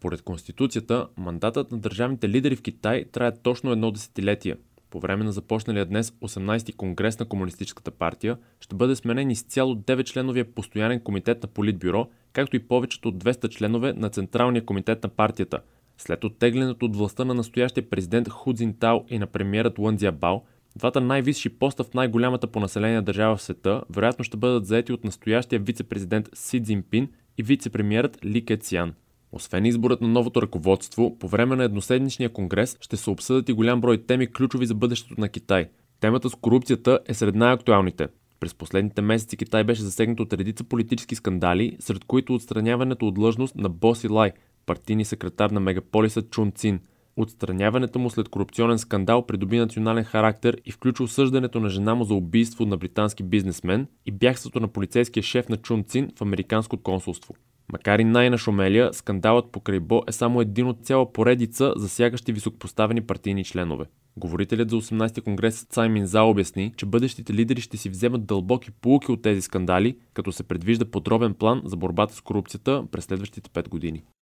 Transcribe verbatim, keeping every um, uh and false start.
Според Конституцията, мандатът на държавните лидери в Китай трае точно едно десетилетие. По време на започналия днес осемнайсети конгрес на Комунистическата партия ще бъде сменен изцяло деветчленовия постоянен комитет на Политбюро, както и повечето от двеста членове на Централния комитет на партията. След оттеглянето от властта на настоящия президент Ху Цзинтао и на премиерът Лън Цзябао, двата най-висши поста в най-голямата по население държава в света вероятно ще бъдат заети от настоящия вице-президент Си Цзинпин и вице-премиерът Ли Кецян. Освен изборът на новото ръководство, по време на едноседмичния конгрес ще се обсъдят и голям брой теми, ключови за бъдещето на Китай. Темата с корупцията е сред най-актуалните. През последните месеци Китай беше засегнат от редица политически скандали, сред които отстраняването от длъжност на Боси Лай, партийни секретар на мегаполиса Чун Цин. Отстраняването му след корупционен скандал придоби национален характер и включва осъждането на жена му за убийство на британски бизнесмен и бягството на полицейския шеф на Чун Цин в американско консулство. Макар и най-нашумелия, скандалът покрай Бо е само един от цяла поредица, засягащи високопоставени партийни членове. Говорителят за осемнайсети конгрес Цай Минзао обясни, че бъдещите лидери ще си вземат дълбоки поуки от тези скандали, като се предвижда подробен план за борбата с корупцията през следващите пет години.